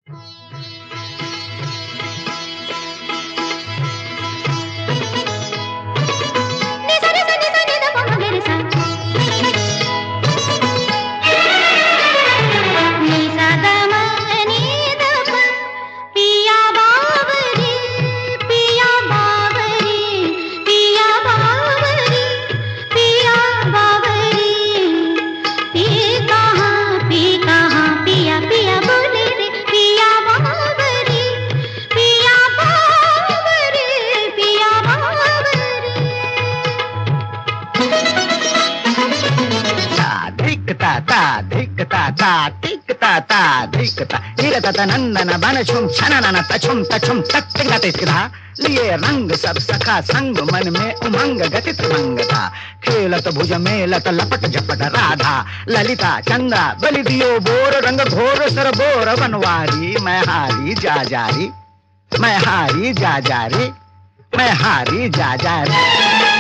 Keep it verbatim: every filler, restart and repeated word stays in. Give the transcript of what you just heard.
नंदन बन छुम छनन तछुम तछुम तत्गा लिए रंग सब सखा संग मन में उमंग गति तरंग था। खेलत भुज मेलत लपट झपट राधा ललिता चंदा बलि दियो बोर रंग घोर सर बोर बनवारी मैं हारी जा जारी मैं हारी जा जारी मैं हारी जा जारी।